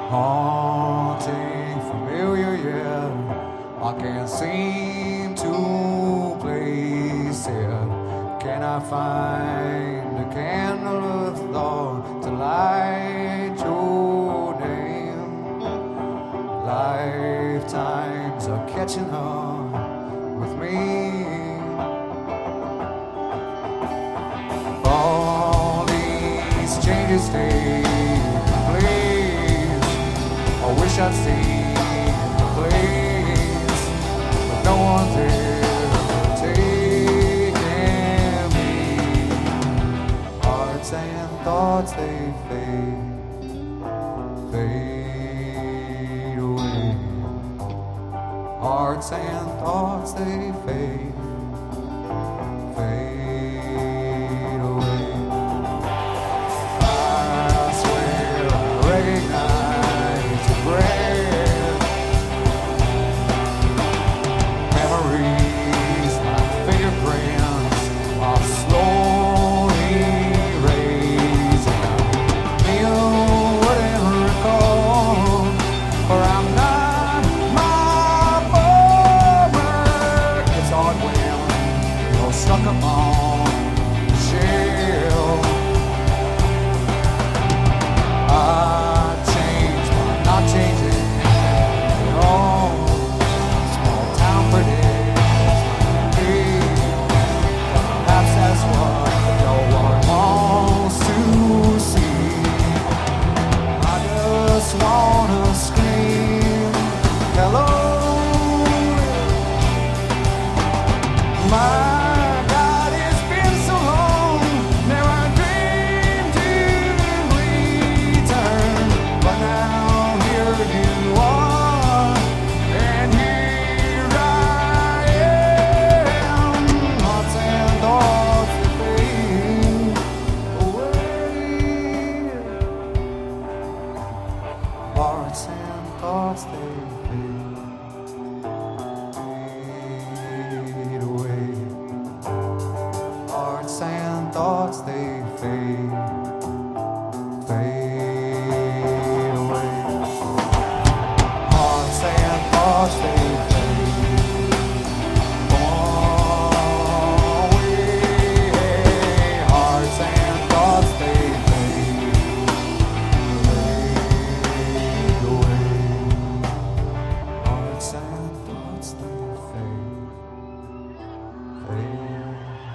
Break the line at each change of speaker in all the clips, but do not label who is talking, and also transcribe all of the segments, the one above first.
Haunting, familiar, yeah. I can't seem to place it. Can I find a candle of thought to light your name? Lifetimes are catching up with me. All these changes take place. I wish I'd seen the place, but no one's ever taken me. Hearts and thoughts, they fade away. Hearts and thoughts, they fade away. I swear I recognize your breath. Memories like fingerprints are slowly erasing. Feel whatever recall, for I'm not my former. It's hard when you're stuck upon the shelf. I changed, but I'm not changing at all. Small town pretty, perhaps that's what no one wants to see. I just wanna scream, hello. My God, it's been so long. Now I dreamed you'd return, but now here you are, and here I am. Hearts and thoughts that fade away. Hearts and thoughts they fade away. Hearts and thoughts they fade away. Hearts and thoughts they fade away. Hearts and thoughts they fade away. Hearts and thoughts they fade away.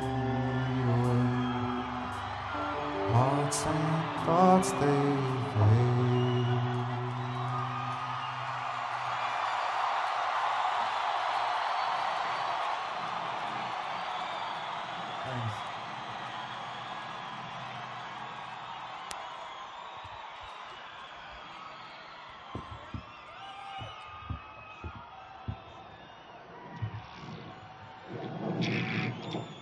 Hearts and thoughts they fade. Thanks.